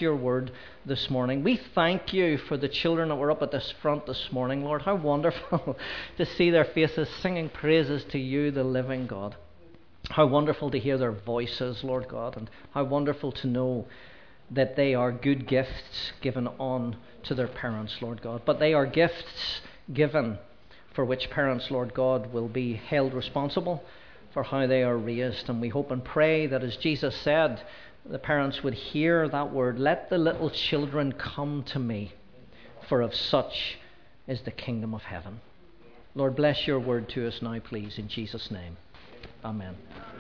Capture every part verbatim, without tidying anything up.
your word this morning. We thank you for the children that were up at this front this morning, Lord. How wonderful to see their faces singing praises to you, the living God. How wonderful to hear their voices, Lord God, and how wonderful to know that they are good gifts given on to their parents, Lord God. But they are gifts given for which parents, Lord God, will be held responsible for how they are raised. And we hope and pray that, as Jesus said, the parents would hear that word, "Let the little children come to me, for of such is the kingdom of heaven." Lord, bless your word to us now, please, in Jesus' name. Amen.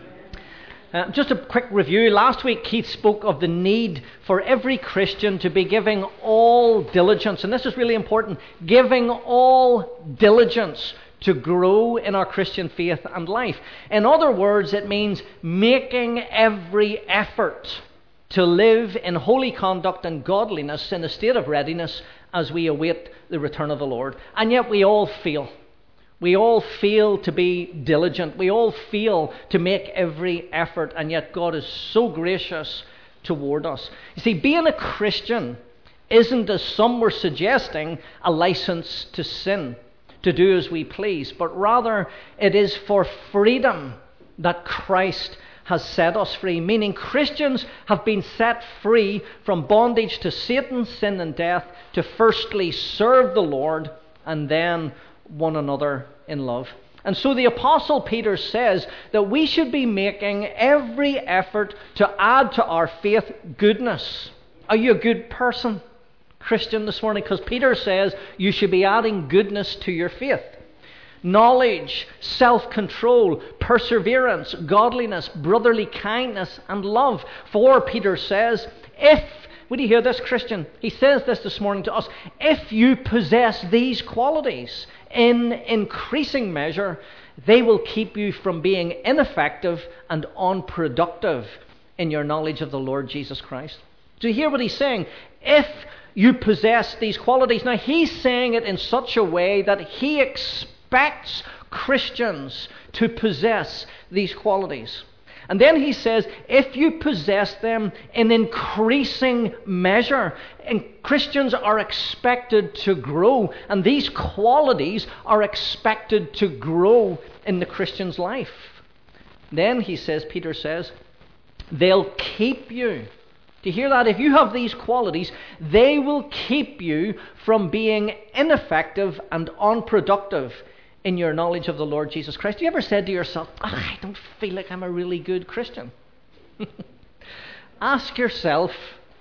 Uh, just a quick review. Last week Keith spoke of the need for every Christian to be giving all diligence, and this is really important, giving all diligence to grow in our Christian faith and life. In other words, it means making every effort to live in holy conduct and godliness in a state of readiness as we await the return of the Lord. And yet we all fail. We all fail to be diligent. We all fail to make every effort, and yet God is so gracious toward us. You see, being a Christian isn't, as some were suggesting, a license to sin, to do as we please, but rather it is for freedom that Christ has set us free, meaning Christians have been set free from bondage to Satan, sin and death, to firstly serve the Lord and then one another in love. And so the Apostle Peter says that we should be making every effort to add to our faith goodness. Are you a good person, Christian, this morning? Because Peter says you should be adding goodness to your faith. Knowledge, self-control, perseverance, godliness, brotherly kindness, and love. For Peter says, if, would you hear this, Christian? He says this this morning to us, if you possess these qualities in increasing measure, they will keep you from being ineffective and unproductive in your knowledge of the Lord Jesus Christ. Do you hear what he's saying? If you possess these qualities. Now, he's saying it in such a way that he expects Christians to possess these qualities. And then he says, if you possess them in increasing measure, and Christians are expected to grow, and these qualities are expected to grow in the Christian's life. Then he says, Peter says, they'll keep you. Do you hear that? If you have these qualities, they will keep you from being ineffective and unproductive in your knowledge of the Lord Jesus Christ. Have you ever said to yourself, oh, I don't feel like I'm a really good Christian? Ask yourself,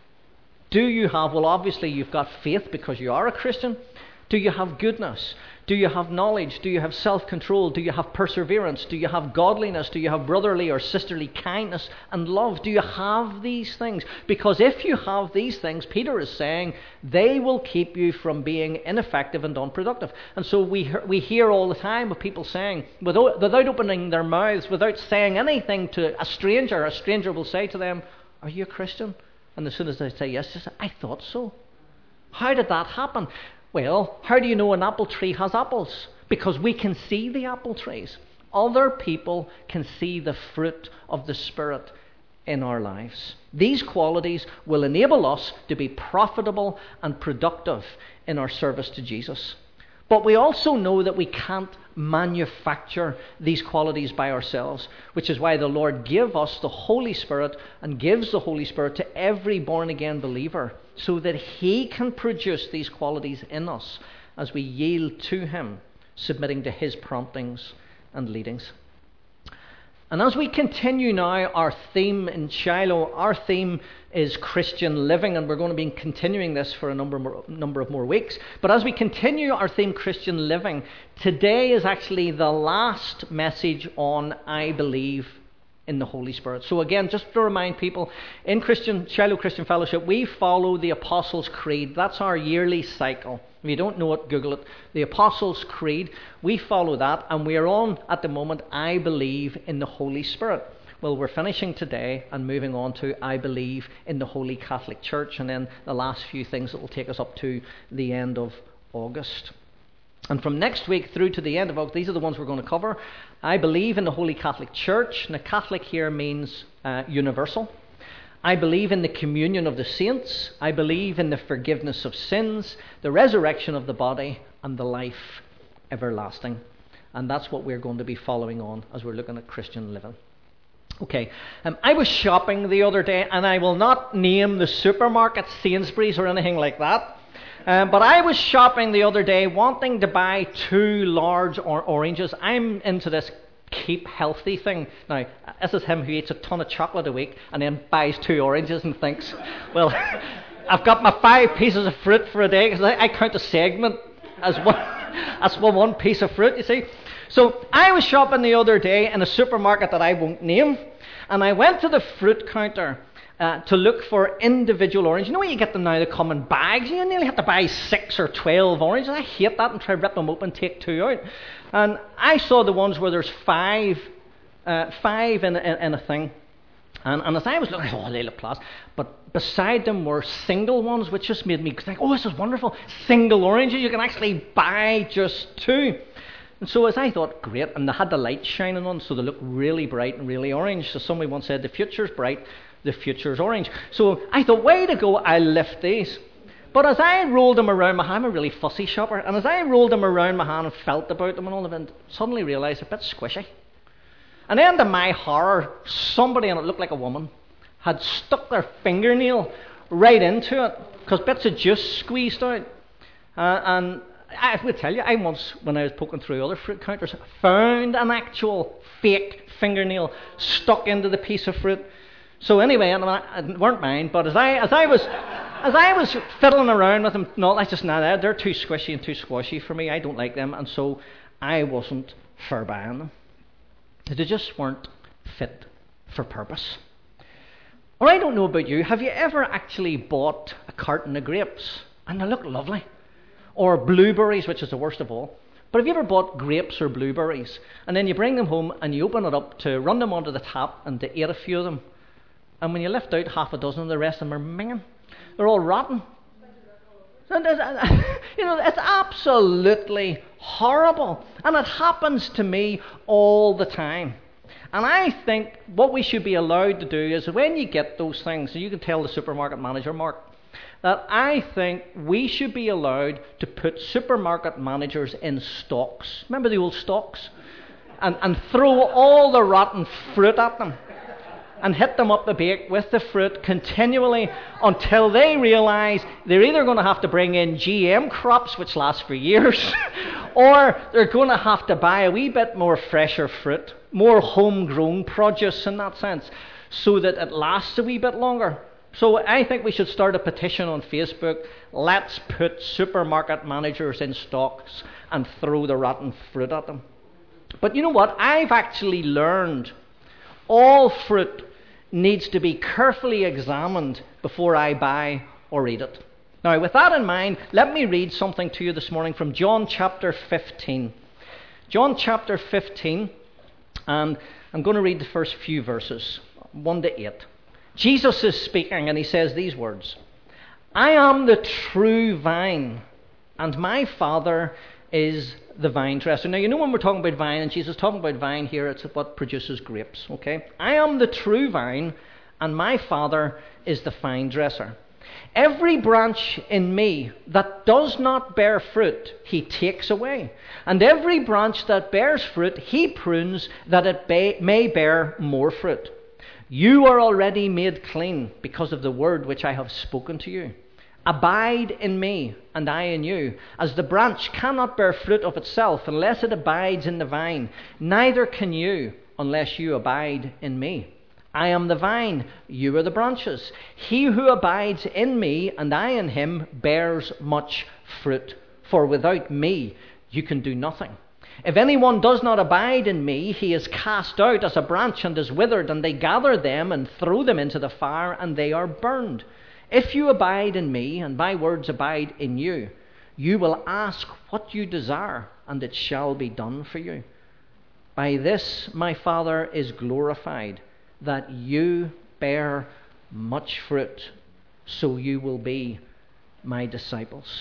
do you have, well obviously you've got faith because you are a Christian. Do you have goodness? Do you have knowledge? Do you have self-control? Do you have perseverance? Do you have godliness? Do you have brotherly or sisterly kindness and love? Do you have these things? Because if you have these things, Peter is saying, they will keep you from being ineffective and unproductive. And so we we hear all the time of people saying, without, without opening their mouths, without saying anything to a stranger, a stranger will say to them, are you a Christian? And as soon as they say yes, they say, I thought so. How did that happen? Well, how do you know an apple tree has apples? Because we can see the apple trees. Other people can see the fruit of the Spirit in our lives. These qualities will enable us to be profitable and productive in our service to Jesus. But we also know that we can't manufacture these qualities by ourselves, which is why the Lord gave us the Holy Spirit and gives the Holy Spirit to every born-again believer so that He can produce these qualities in us as we yield to Him, submitting to His promptings and leadings. And as we continue now our theme in Shiloh, our theme is Christian living, and we're going to be continuing this for a number more, number of more weeks. But as we continue our theme Christian living, today is actually the last message on I believe in the Holy Spirit. So again, just to remind people, in Christian Shiloh Christian Fellowship, we follow the Apostles' Creed. That's our yearly cycle. If you don't know it, Google it. The Apostles' Creed, we follow that, and we are on, at the moment, I believe in the Holy Spirit. Well, we're finishing today and moving on to I believe in the Holy Catholic Church, and then the last few things that will take us up to the end of August. And from next week through to the end of August, these are the ones we're going to cover. I believe in the Holy Catholic Church. Now, Catholic here means uh, universal. I believe in the communion of the saints. I believe in the forgiveness of sins, the resurrection of the body, and the life everlasting. And that's what we're going to be following on as we're looking at Christian living. Okay, um, I was shopping the other day, and I will not name the supermarket, Sainsbury's or anything like that. Um, but I was shopping the other day wanting to buy two large or- oranges. I'm into this keep healthy thing. Now, this is him who eats a ton of chocolate a week and then buys two oranges and thinks, well, I've got my five pieces of fruit for a day, because I, I count a segment as one, as one, one piece of fruit, you see. So I was shopping the other day in a supermarket that I won't name, and I went to the fruit counter uh, to look for individual oranges. You know when you get them now, they come in bags, you nearly have to buy six or twelve oranges. I hate that, and try to rip them open, take two out. And I saw the ones where there's five, uh, five in, in, in a thing. And, and as I was looking, oh, they look class. But beside them were single ones, which just made me think, oh, this is wonderful. Single oranges, you can actually buy just two. And so as I thought, great, and they had the light shining on, so they looked really bright and really orange. So somebody once said, the future's bright, the future's orange. So I thought, way to go, I'll lift these. But as I rolled them around my hand, I'm a really fussy shopper, and as I rolled them around my hand and felt about them and all of it, suddenly realised they're a bit squishy. And then to my horror, somebody, and it looked like a woman, had stuck their fingernail right into it, because bits of juice squeezed out. Uh, and I will tell you, I once, when I was poking through other fruit counters, found an actual fake fingernail stuck into the piece of fruit. So anyway, it weren't mine, but as I as I was as I was fiddling around with them, no, I just nah, they're too squishy and too squashy for me. I don't like them, and so I wasn't for buying them. They just weren't fit for purpose. Or I don't know about you, have you ever actually bought a carton of grapes and they look lovely? Or blueberries, which is the worst of all. But have you ever bought grapes or blueberries and then you bring them home and you open it up to run them onto the tap and to eat a few of them? And when you lift out half a dozen, the rest of them are minging. They're all rotten. And you know, it's absolutely horrible. And it happens to me all the time. And I think what we should be allowed to do is when you get those things, so you can tell the supermarket manager, Mark, that I think we should be allowed to put supermarket managers in stocks. Remember the old stocks? And, and throw all the rotten fruit at them. And hit them up the bake with the fruit continually until they realise they're either going to have to bring in G M crops, which last for years, or they're going to have to buy a wee bit more fresher fruit, more homegrown produce in that sense, so that it lasts a wee bit longer. So I think we should start a petition on Facebook. Let's put supermarket managers in stocks and throw the rotten fruit at them. But you know what? I've actually learned all fruit needs to be carefully examined before I buy or eat it. Now, with that in mind, let me read something to you this morning from John chapter fifteen. John chapter fifteen, and I'm going to read the first few verses, one to eight. Jesus is speaking, and he says these words: I am the true vine, and my Father is the vine dresser. Now, you know when we're talking about vine, and Jesus is talking about vine here, it's what produces grapes, okay? I am the true vine, and my Father is the vine dresser. Every branch in me that does not bear fruit, he takes away. And every branch that bears fruit, he prunes that it ba- may bear more fruit. You are already made clean because of the word which I have spoken to you. Abide in me, and I in you. As the branch cannot bear fruit of itself unless it abides in the vine, neither can you unless you abide in me. I am the vine, you are the branches. He who abides in me, and I in him, bears much fruit. For without me you can do nothing. If anyone does not abide in me, he is cast out as a branch and is withered, and they gather them and throw them into the fire, and they are burned. If you abide in me, and my words abide in you, you will ask what you desire, and it shall be done for you. By this my Father is glorified, that you bear much fruit, so you will be my disciples.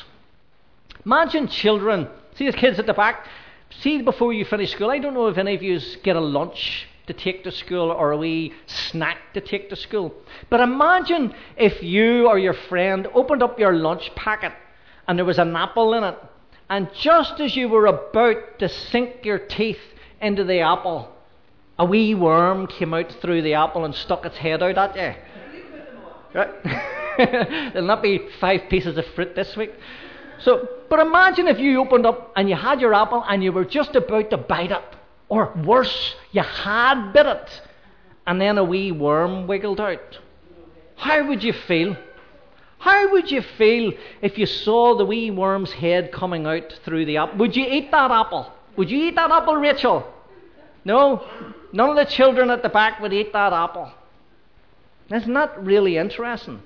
Imagine children, see the kids at the back, see before you finish school, I don't know if any of you get a lunch to take to school or a wee snack to take to school. But imagine if you or your friend opened up your lunch packet and there was an apple in it, and just as you were about to sink your teeth into the apple, a wee worm came out through the apple and stuck its head out at you. Right? There'll not be five pieces of fruit this week. So, but imagine if you opened up and you had your apple and you were just about to bite it. Or worse, you had bit it and then a wee worm wiggled out. How would you feel? How would you feel if you saw the wee worm's head coming out through the apple? Would you eat that apple? Would you eat that apple, Rachel? No? None of the children at the back would eat that apple. Isn't that really interesting?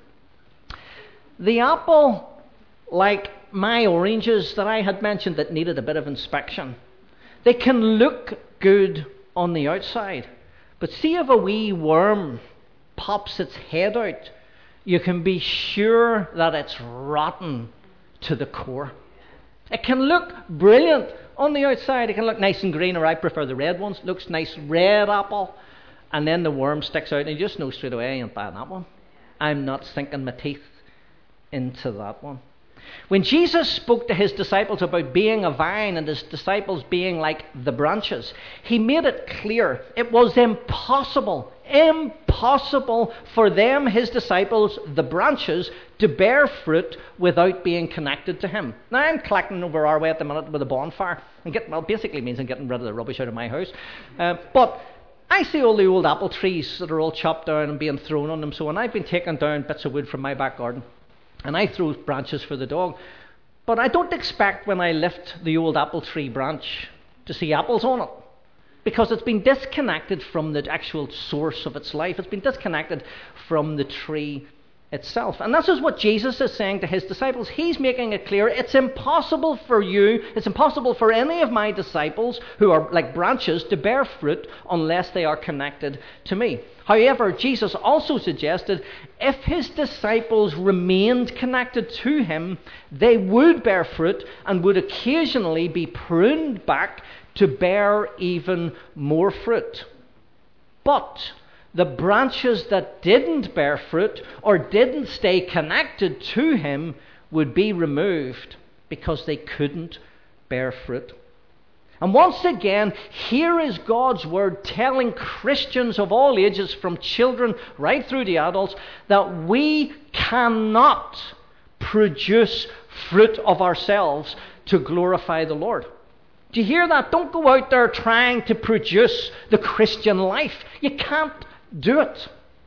The apple, like my oranges that I had mentioned that needed a bit of inspection, they can look good on the outside. But see if a wee worm pops its head out, you can be sure that it's rotten to the core. It can look brilliant on the outside. It can look nice and green, or I prefer the red ones. It looks nice red apple. And then the worm sticks out and you just know straight away, I ain't buying that one. I'm not sinking my teeth into that one. When Jesus spoke to his disciples about being a vine and his disciples being like the branches, he made it clear it was impossible, impossible for them, his disciples, the branches, to bear fruit without being connected to him. Now I'm collecting over our way at the minute with a bonfire. And get, well, basically means I'm getting rid of the rubbish out of my house. Uh, but I see all the old apple trees that are all chopped down and being thrown on them. So when I've been taking down bits of wood from my back garden, and I throw branches for the dog. But I don't expect when I lift the old apple tree branch to see apples on it, because it's been disconnected from the actual source of its life. It's been disconnected from the tree itself. And this is what Jesus is saying to his disciples. He's making it clear it's impossible for you, it's impossible for any of my disciples who are like branches to bear fruit unless they are connected to me. However, Jesus also suggested if his disciples remained connected to him, they would bear fruit and would occasionally be pruned back to bear even more fruit. But the branches that didn't bear fruit or didn't stay connected to him would be removed because they couldn't bear fruit. And once again, here is God's word telling Christians of all ages, from children right through to adults, that we cannot produce fruit of ourselves to glorify the Lord. Do you hear that? Don't go out there trying to produce the Christian life. You can't do it.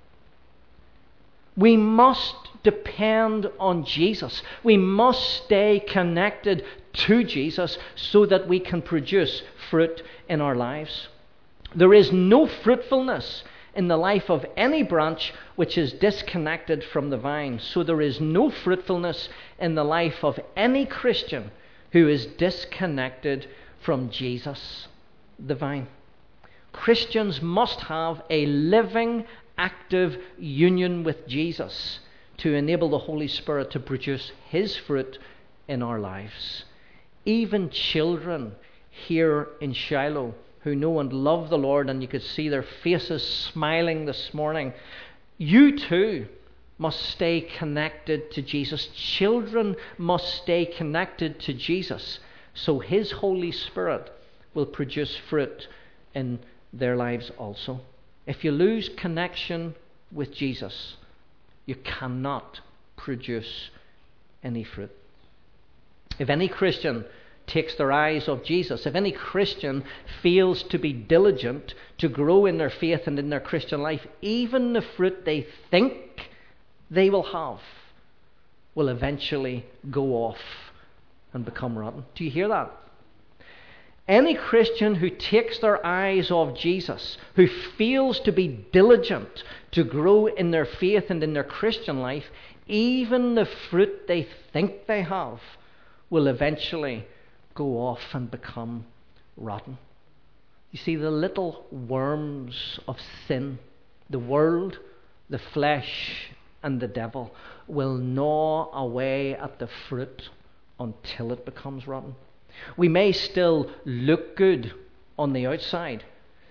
We must depend on Jesus. We must stay connected to Jesus so that we can produce fruit in our lives. There is no fruitfulness in the life of any branch which is disconnected from the vine. So there is no fruitfulness in the life of any Christian who is disconnected from Jesus, the vine. Christians must have a living, active union with Jesus to enable the Holy Spirit to produce his fruit in our lives. Even children here in Shiloh who know and love the Lord, and you could see their faces smiling this morning, you too must stay connected to Jesus. Children must stay connected to Jesus so his Holy Spirit will produce fruit in their lives also. If you lose connection with Jesus, you cannot produce any fruit. If any Christian takes their eyes off Jesus, if any Christian fails to be diligent to grow in their faith and in their Christian life, even the fruit they think they will have will eventually go off and become rotten. Do you hear that? Any Christian who takes their eyes off Jesus, who fails to be diligent to grow in their faith and in their Christian life, even the fruit they think they have will eventually go off and become rotten. You see, the little worms of sin, the world, the flesh, and the devil will gnaw away at the fruit until it becomes rotten. We may still look good on the outside.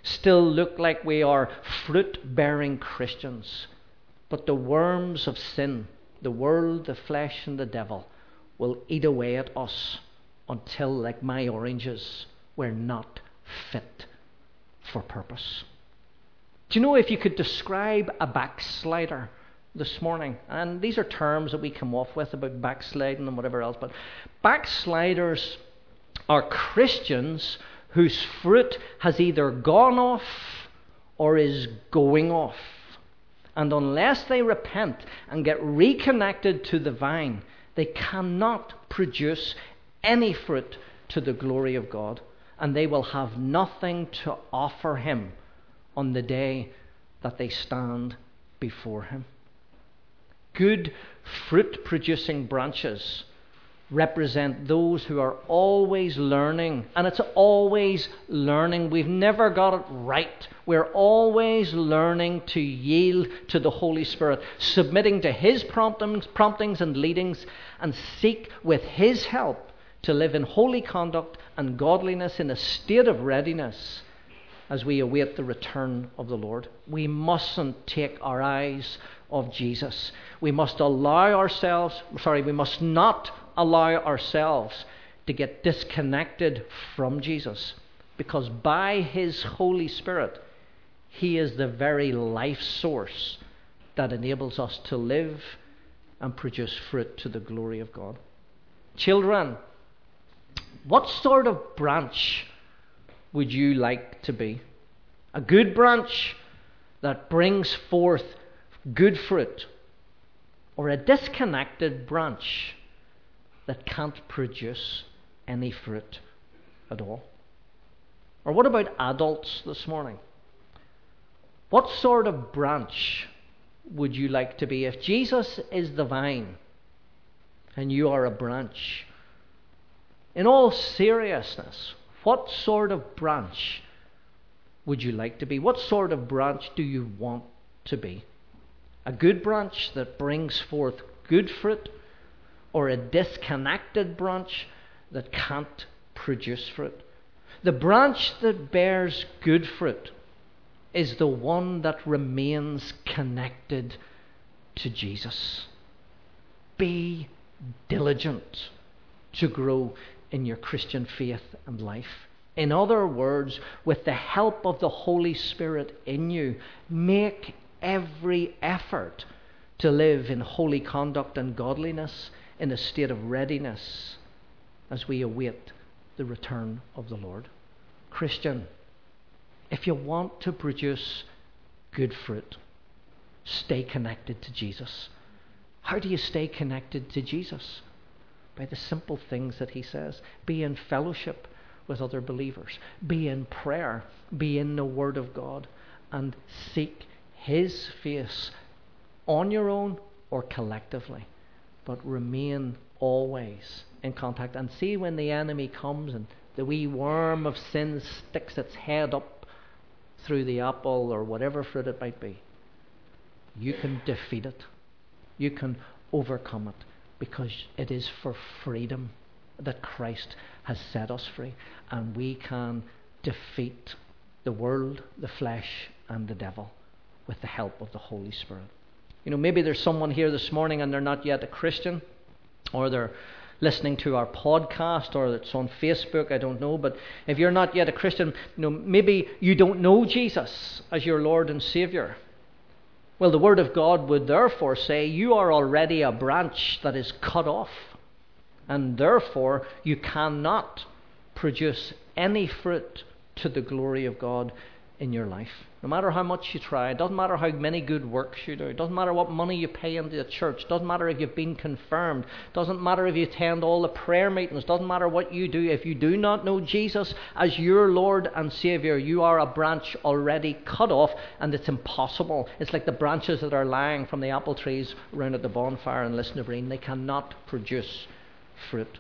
still look like we are fruit-bearing Christians. But the worms of sin, the world, the flesh, and the devil will eat away at us until, like my oranges, we're not fit for purpose. Do you know, if you could describe a backslider this morning, and these are terms that we come off with about backsliding and whatever else, but backsliders are Christians whose fruit has either gone off or is going off. And unless they repent and get reconnected to the vine, they cannot produce any fruit to the glory of God, and they will have nothing to offer him on the day that they stand before him. Good fruit-producing branches represent those who are always learning, and it's always learning. We've never got it right. We're always learning to yield to the Holy Spirit, submitting to his promptings, promptings and leadings, and seek with his help to live in holy conduct and godliness in a state of readiness as we await the return of the Lord. We mustn't take our eyes off Jesus. We must allow ourselves, sorry, we must not allow ourselves to get disconnected from Jesus, because by his Holy Spirit, he is the very life source that enables us to live and produce fruit to the glory of God. Children, what sort of branch would you like to be? A good branch that brings forth good fruit, or a disconnected branch that can't produce any fruit at all? Or what about adults this morning? What sort of branch would you like to be? If Jesus is the vine and you are a branch, in all seriousness, what sort of branch would you like to be? What sort of branch do you want to be? A good branch that brings forth good fruit, or a disconnected branch that can't produce fruit? The branch that bears good fruit is the one that remains connected to Jesus. Be diligent to grow in your Christian faith and life. In other words, with the help of the Holy Spirit in you, make every effort to live in holy conduct and godliness in a state of readiness as we await the return of the Lord. Christian, if you want to produce good fruit, stay connected to Jesus. How do you stay connected to Jesus? By the simple things that he says. Be in fellowship with other believers. Be in prayer. Be in the Word of God. And seek his face on your own or collectively. But remain always in contact. And see, when the enemy comes and the wee worm of sin sticks its head up through the apple or whatever fruit it might be, you can defeat it. You can overcome it, because it is for freedom that Christ has set us free. And we can defeat the world, the flesh, and the devil with the help of the Holy Spirit. You know, maybe there's someone here this morning and they're not yet a Christian, or they're listening to our podcast, or it's on Facebook, I don't know. But if you're not yet a Christian, you know, maybe you don't know Jesus as your Lord and Saviour. Well, the Word of God would therefore say you are already a branch that is cut off, and therefore you cannot produce any fruit to the glory of God in your life. No matter how much you try, it doesn't matter how many good works you do, it doesn't matter what money you pay into the church, it doesn't matter if you've been confirmed, it doesn't matter if you attend all the prayer meetings, it doesn't matter what you do. If you do not know Jesus as your Lord and Saviour, you are a branch already cut off, and it's impossible. It's like the branches that are lying from the apple trees round at the bonfire in Lisnabreen. They cannot produce fruit.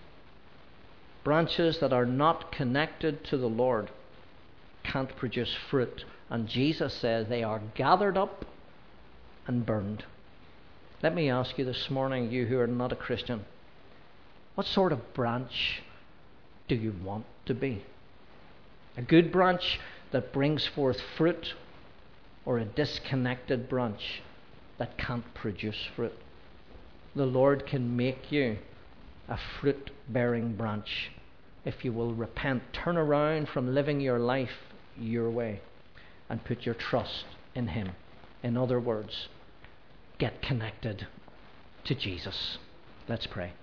Branches that are not connected to the Lord can't produce fruit. And Jesus says they are gathered up and burned. Let me ask you this morning, you who are not a Christian, what sort of branch do you want to be? A good branch that brings forth fruit, or a disconnected branch that can't produce fruit. The Lord can make you a fruit-bearing branch if you will repent, turn around from living your life your way, and put your trust in Him. In other words, get connected to Jesus. Let's pray.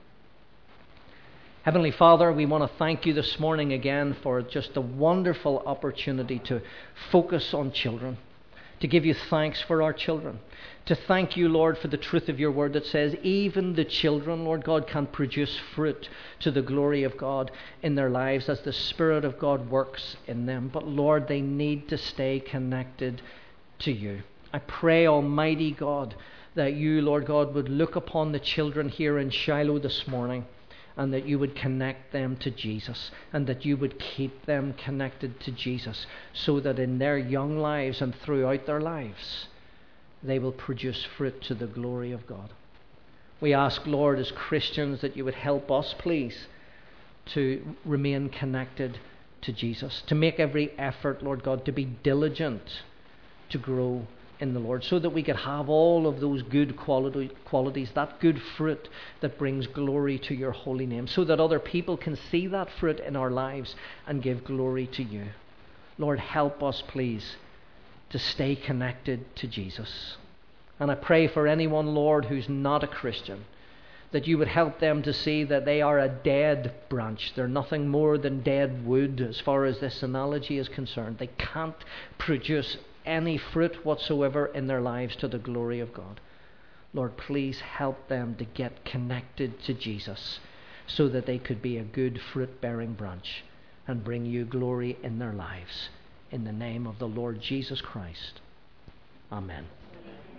Heavenly Father, we want to thank you this morning again for just the wonderful opportunity to focus on children, to give you thanks for our children, to thank you, Lord, for the truth of your word that says even the children, Lord God, can produce fruit to the glory of God in their lives as the Spirit of God works in them. But Lord, they need to stay connected to you. I pray, Almighty God, that you, Lord God, would look upon the children here in Shiloh this morning, and that you would connect them to Jesus, and that you would keep them connected to Jesus, so that in their young lives and throughout their lives, they will produce fruit to the glory of God. We ask, Lord, as Christians, that you would help us, please, to remain connected to Jesus, to make every effort, Lord God, to be diligent to grow in the Lord, so that we could have all of those good quality, qualities, that good fruit that brings glory to your holy name, so that other people can see that fruit in our lives and give glory to you. Lord, help us, please, to stay connected to Jesus. And I pray for anyone, Lord, who's not a Christian, that you would help them to see that they are a dead branch. They're nothing more than dead wood as far as this analogy is concerned. They can't produce any fruit whatsoever in their lives to the glory of God. Lord, please help them to get connected to Jesus, so that they could be a good fruit-bearing branch and bring you glory in their lives. In the name of the Lord Jesus Christ. Amen.